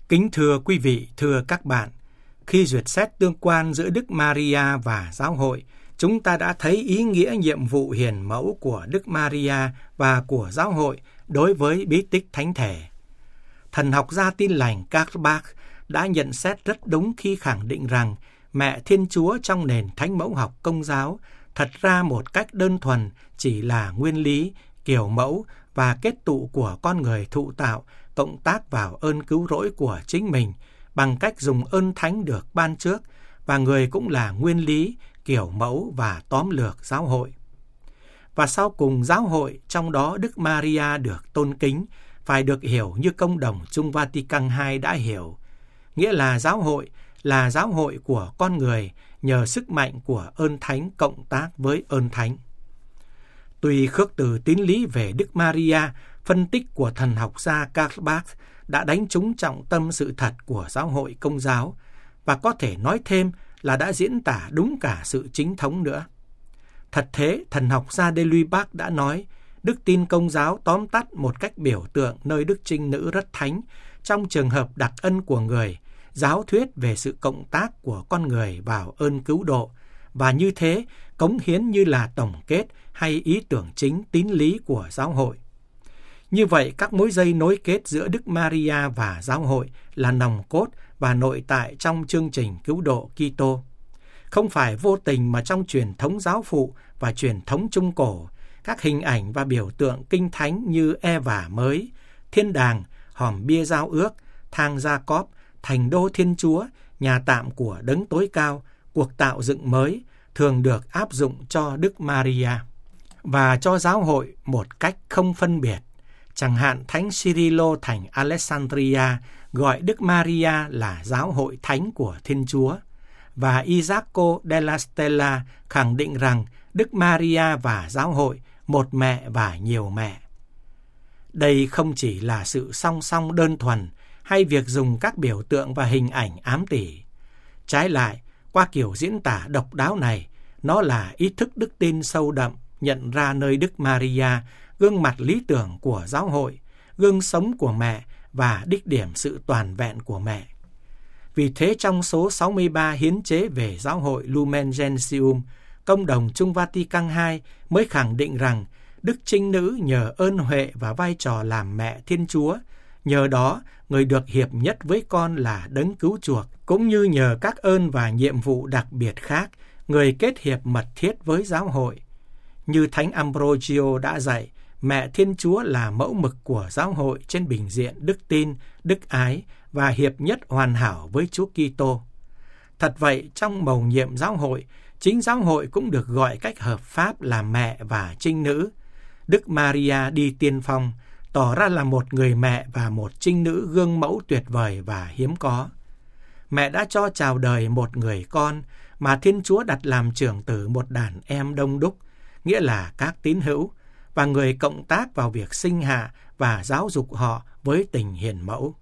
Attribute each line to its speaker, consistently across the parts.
Speaker 1: Kính thưa quý vị, thưa các bạn, khi duyệt xét tương quan giữa Đức Maria và giáo hội, chúng ta đã thấy ý nghĩa nhiệm vụ hiền mẫu của Đức Maria và của giáo hội đối với bí tích thánh thể. Thần học gia Tin lành Karl Barth đã nhận xét rất đúng khi khẳng định rằng Mẹ Thiên Chúa trong nền thánh mẫu học Công giáo thật ra một cách đơn thuần chỉ là nguyên lý, kiểu mẫu và kết tụ của con người thụ tạo cộng tác vào ơn cứu rỗi của chính mình bằng cách dùng ơn thánh được ban trước, và người cũng là nguyên lý, kiểu mẫu và tóm lược giáo hội. Và sau cùng giáo hội, trong đó Đức Maria được tôn kính, phải được hiểu như Công đồng Chung Vatican II đã hiểu, nghĩa là giáo hội của con người nhờ sức mạnh của ơn thánh cộng tác với ơn thánh. Tuy khước từ tín lý về Đức Maria, phân tích của thần học gia Karl Barth đã đánh trúng trọng tâm sự thật của giáo hội Công giáo, và có thể nói thêm là đã diễn tả đúng cả sự chính thống nữa. Thật thế, thần học gia De Lubac đã nói, đức tin Công giáo tóm tắt một cách biểu tượng nơi Đức Trinh Nữ rất thánh, trong trường hợp đặc ân của người, giáo thuyết về sự cộng tác của con người vào ơn cứu độ, và như thế, cống hiến như là tổng kết hay ý tưởng chính tín lý của giáo hội. Như vậy, các mối dây nối kết giữa Đức Maria và giáo hội là nòng cốt và nội tại trong chương trình cứu độ Kitô. Không phải vô tình mà trong truyền thống giáo phụ và truyền thống Trung Cổ, các hình ảnh và biểu tượng kinh thánh như Eva mới, thiên đàng, hòm bia giao ước, thang Gia-cóp, thành đô Thiên Chúa, nhà tạm của Đấng Tối Cao, cuộc tạo dựng mới thường được áp dụng cho Đức Maria và cho giáo hội một cách không phân biệt. Chẳng hạn Thánh Cyrilo thành Alexandria gọi Đức Maria là giáo hội thánh của Thiên Chúa, và Isacco della Stella khẳng định rằng Đức Maria và giáo hội một mẹ và nhiều mẹ. Đây không chỉ là sự song song đơn thuần hay việc dùng các biểu tượng và hình ảnh ám tỉ. Trái lại, qua kiểu diễn tả độc đáo này, nó là ý thức đức tin sâu đậm nhận ra nơi Đức Maria, gương mặt lý tưởng của giáo hội, gương sống của mẹ và đích điểm sự toàn vẹn của mẹ. Vì thế trong số 63 hiến chế về giáo hội Lumen Gentium, Công đồng Chung Vatican II mới khẳng định rằng Đức Trinh Nữ nhờ ơn huệ và vai trò làm mẹ Thiên Chúa, nhờ đó người được hiệp nhất với con là Đấng Cứu Chuộc, cũng như nhờ các ơn và nhiệm vụ đặc biệt khác, người kết hiệp mật thiết với giáo hội. Như Thánh Ambrogio đã dạy, Mẹ Thiên Chúa là mẫu mực của giáo hội trên bình diện đức tin, đức ái và hiệp nhất hoàn hảo với Chúa Kitô. Thật vậy, trong mầu nhiệm giáo hội, chính giáo hội cũng được gọi cách hợp pháp là mẹ và trinh nữ. Đức Maria đi tiên phong, tỏ ra là một người mẹ và một trinh nữ gương mẫu tuyệt vời và hiếm có. Mẹ đã cho chào đời một người con mà Thiên Chúa đặt làm trưởng tử một đàn em đông đúc, nghĩa là các tín hữu, và người cộng tác vào việc sinh hạ và giáo dục họ với tình hiền mẫu.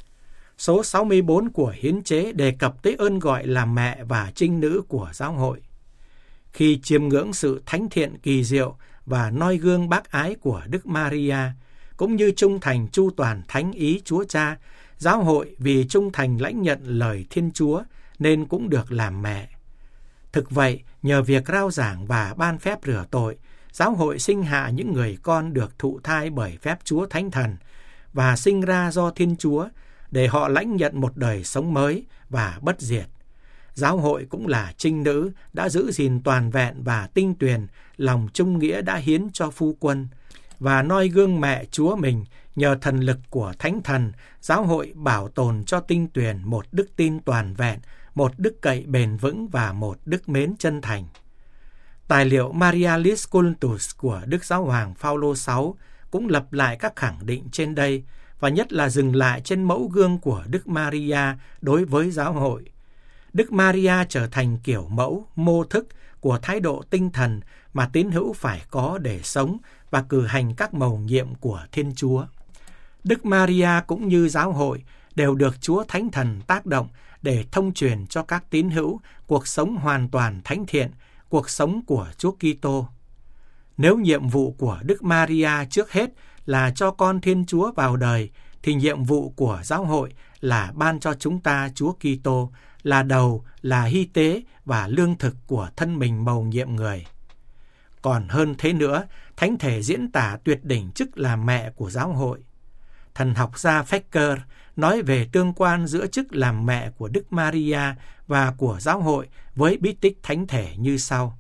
Speaker 1: Số 64 của hiến chế đề cập tới ơn gọi là mẹ và trinh nữ của giáo hội. Khi chiêm ngưỡng sự thánh thiện kỳ diệu và noi gương bác ái của Đức Maria, cũng như trung thành chu toàn thánh ý Chúa Cha, giáo hội vì trung thành lãnh nhận lời Thiên Chúa nên cũng được làm mẹ. Thực vậy, nhờ việc rao giảng và ban phép rửa tội, giáo hội sinh hạ những người con được thụ thai bởi phép Chúa Thánh Thần và sinh ra do Thiên Chúa để họ lãnh nhận một đời sống mới và bất diệt. Giáo hội cũng là trinh nữ đã giữ gìn toàn vẹn và tinh tuyền lòng trung nghĩa đã hiến cho phu quân, và noi gương mẹ Chúa mình nhờ thần lực của Thánh Thần, giáo hội bảo tồn cho tinh tuyền một đức tin toàn vẹn, một đức cậy bền vững và một đức mến chân thành. Tài liệu Marialis Cultus của Đức Giáo hoàng Phaolô VI cũng lặp lại các khẳng định trên đây, và nhất là dừng lại trên mẫu gương của Đức Maria đối với giáo hội. Đức Maria trở thành kiểu mẫu, mô thức của thái độ tinh thần mà tín hữu phải có để sống và cử hành các mầu nhiệm của Thiên Chúa. Đức Maria cũng như giáo hội đều được Chúa Thánh Thần tác động để thông truyền cho các tín hữu cuộc sống hoàn toàn thánh thiện, cuộc sống của Chúa Kitô. Nếu nhiệm vụ của Đức Maria trước hết là cho con Thiên Chúa vào đời, thì nhiệm vụ của giáo hội là ban cho chúng ta Chúa Kitô, là đầu, là hy tế và lương thực của thân mình mầu nhiệm người. Còn hơn thế nữa, Thánh thể diễn tả tuyệt đỉnh chức làm mẹ của giáo hội. Thần học gia Fecker nói về tương quan giữa chức làm mẹ của Đức Maria và của giáo hội với bí tích Thánh thể như sau.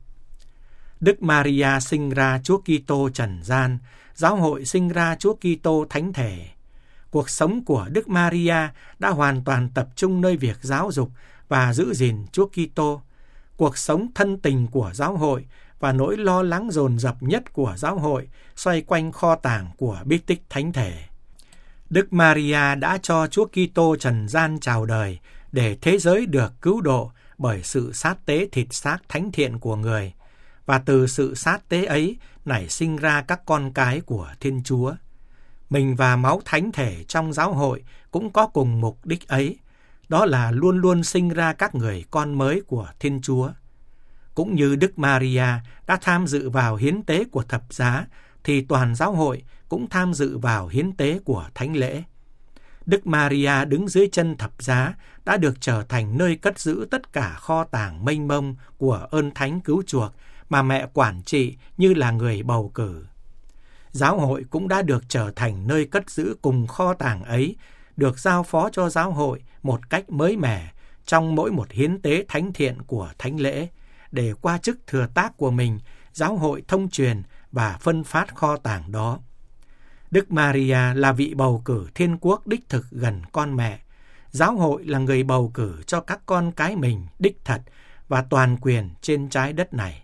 Speaker 1: Đức Maria sinh ra Chúa Kitô trần gian, giáo hội sinh ra Chúa Kitô thánh thể. Cuộc sống của Đức Maria đã hoàn toàn tập trung nơi việc giáo dục và giữ gìn Chúa Kitô. Cuộc sống thân tình của giáo hội và nỗi lo lắng dồn dập nhất của giáo hội xoay quanh kho tàng của bí tích thánh thể. Đức Maria đã cho Chúa Kitô trần gian chào đời để thế giới được cứu độ bởi sự sát tế thịt xác thánh thiện của người, và từ sự sát tế ấy nảy sinh ra các con cái của Thiên Chúa. Mình và máu thánh thể trong giáo hội cũng có cùng mục đích ấy, đó là luôn luôn sinh ra các người con mới của Thiên Chúa. Cũng như Đức Maria đã tham dự vào hiến tế của thập giá, thì toàn giáo hội cũng tham dự vào hiến tế của thánh lễ. Đức Maria đứng dưới chân thập giá đã được trở thành nơi cất giữ tất cả kho tàng mênh mông của ơn thánh cứu chuộc mà mẹ quản trị như là người bầu cử. Giáo hội cũng đã được trở thành nơi cất giữ cùng kho tàng ấy, được giao phó cho giáo hội một cách mới mẻ trong mỗi một hiến tế thánh thiện của thánh lễ, để qua chức thừa tác của mình, giáo hội thông truyền và phân phát kho tàng đó. Đức Maria là vị bầu cử thiên quốc đích thực gần con mẹ. Giáo hội là người bầu cử cho các con cái mình đích thật và toàn quyền trên trái đất này.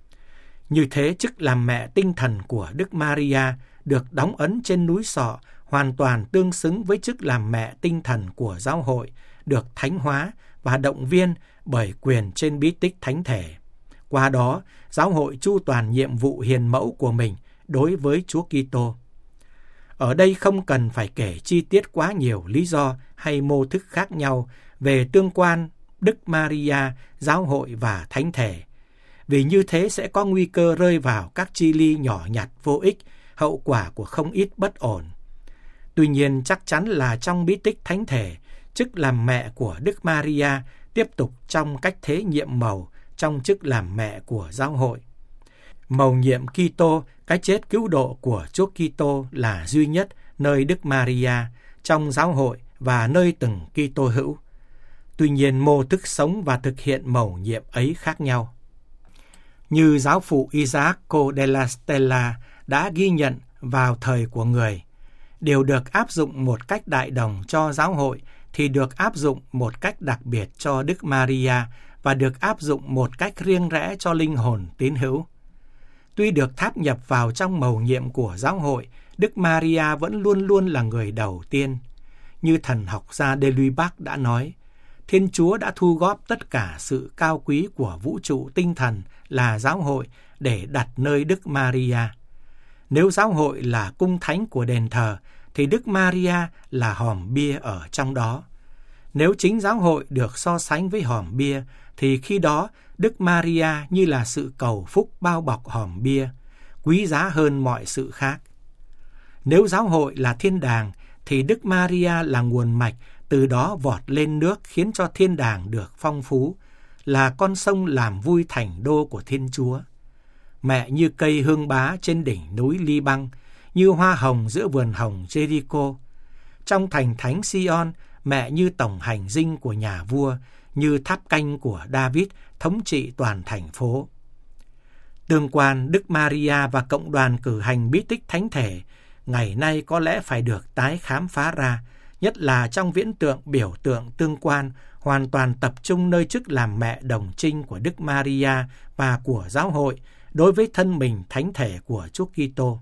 Speaker 1: Như thế, chức làm mẹ tinh thần của Đức Maria được đóng ấn trên núi Sọ hoàn toàn tương xứng với chức làm mẹ tinh thần của giáo hội, được thánh hóa và động viên bởi quyền trên bí tích thánh thể. Qua đó, giáo hội chu toàn nhiệm vụ hiền mẫu của mình đối với Chúa Kitô. Ở đây không cần phải kể chi tiết quá nhiều lý do hay mô thức khác nhau về tương quan Đức Maria, giáo hội và thánh thể, vì như thế sẽ có nguy cơ rơi vào các chi ly nhỏ nhặt vô ích, hậu quả của không ít bất ổn. Tuy nhiên, chắc chắn là trong bí tích thánh thể, chức làm mẹ của Đức Maria tiếp tục trong cách thế nhiệm mầu trong chức làm mẹ của giáo hội. Mầu nhiệm Kitô, cái chết cứu độ của Chúa Kitô là duy nhất nơi Đức Maria, trong giáo hội và nơi từng Kitô hữu. Tuy nhiên, mô thức sống và thực hiện mầu nhiệm ấy khác nhau. Như giáo phụ Isacco della Stella đã ghi nhận vào thời của người, đều được áp dụng một cách đại đồng cho giáo hội thì được áp dụng một cách đặc biệt cho Đức Maria và được áp dụng một cách riêng rẽ cho linh hồn tín hữu. Tuy được tháp nhập vào trong mầu nhiệm của giáo hội, Đức Maria vẫn luôn luôn là người đầu tiên. Như thần học gia De Lubac đã nói, Thiên Chúa đã thu góp tất cả sự cao quý của vũ trụ tinh thần là giáo hội để đặt nơi Đức Maria. Nếu giáo hội là cung thánh của đền thờ, thì Đức Maria là hòm bia ở trong đó. Nếu chính giáo hội được so sánh với hòm bia, thì khi đó Đức Maria như là sự cầu phúc bao bọc hòm bia, quý giá hơn mọi sự khác. Nếu giáo hội là thiên đàng, thì Đức Maria là nguồn mạch, từ đó vọt lên nước khiến cho thiên đàng được phong phú, là con sông làm vui thành đô của Thiên Chúa. Mẹ như cây hương bá trên đỉnh núi Li-băng, như hoa hồng giữa vườn hồng Jericho. Trong thành thánh Sion, mẹ như tổng hành dinh của nhà vua, như tháp canh của David thống trị toàn thành phố. Tương quan Đức Maria và cộng đoàn cử hành bí tích thánh thể ngày nay có lẽ phải được tái khám phá ra, nhất là trong viễn tượng biểu tượng tương quan hoàn toàn tập trung nơi chức làm mẹ đồng trinh của Đức Maria và của giáo hội đối với thân mình thánh thể của Chúa Kitô.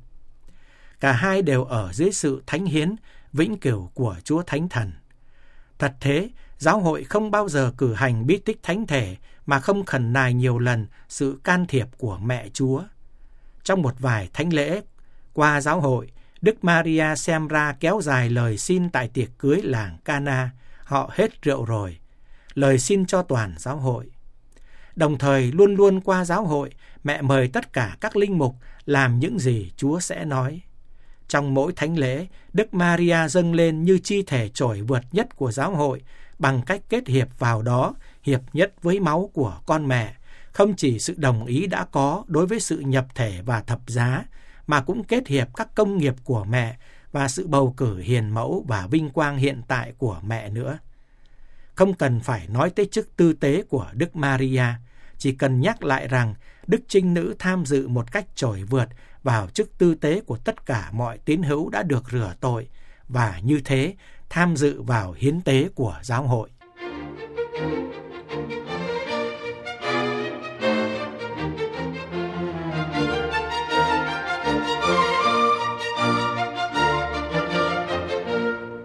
Speaker 1: Cả hai đều ở dưới sự thánh hiến vĩnh cửu của Chúa Thánh Thần. Thật thế, giáo hội không bao giờ cử hành bí tích thánh thể mà không khẩn nài nhiều lần sự can thiệp của mẹ Chúa. Trong một vài thánh lễ qua giáo hội, Đức Maria xem ra kéo dài lời xin tại tiệc cưới làng Cana, họ hết rượu rồi, lời xin cho toàn giáo hội. Đồng thời luôn luôn qua giáo hội, mẹ mời tất cả các linh mục làm những gì Chúa sẽ nói. Trong mỗi thánh lễ, Đức Maria dâng lên như chi thể trội vượt nhất của giáo hội bằng cách kết hiệp vào đó, hiệp nhất với máu của con mẹ. Không chỉ sự đồng ý đã có đối với sự nhập thể và thập giá, mà cũng kết hiệp các công nghiệp của mẹ và sự bầu cử hiền mẫu và vinh quang hiện tại của mẹ nữa. Không cần phải nói tới chức tư tế của Đức Maria, chỉ cần nhắc lại rằng Đức Trinh Nữ tham dự một cách trội vượt vào chức tư tế của tất cả mọi tín hữu đã được rửa tội, và như thế tham dự vào hiến tế của giáo hội.